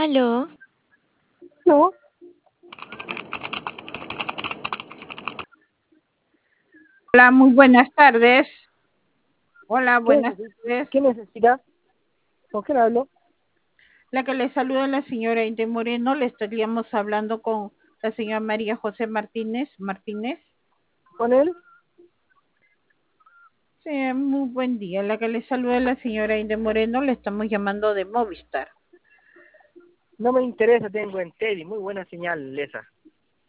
Aló, No, Hola, muy buenas tardes. Hola, ¿qué buenas necesita? tardes. ¿Qué necesita? ¿Con quién hablo? La que le saluda es la señora Inde Moreno. Le estaríamos hablando con la señora María José Martínez. Martínez. ¿Con él? Sí, muy buen día. La que le saluda es la señora Inde Moreno. Le estamos llamando de Movistar. No me interesa, tengo en Teddy, muy buena señal esa.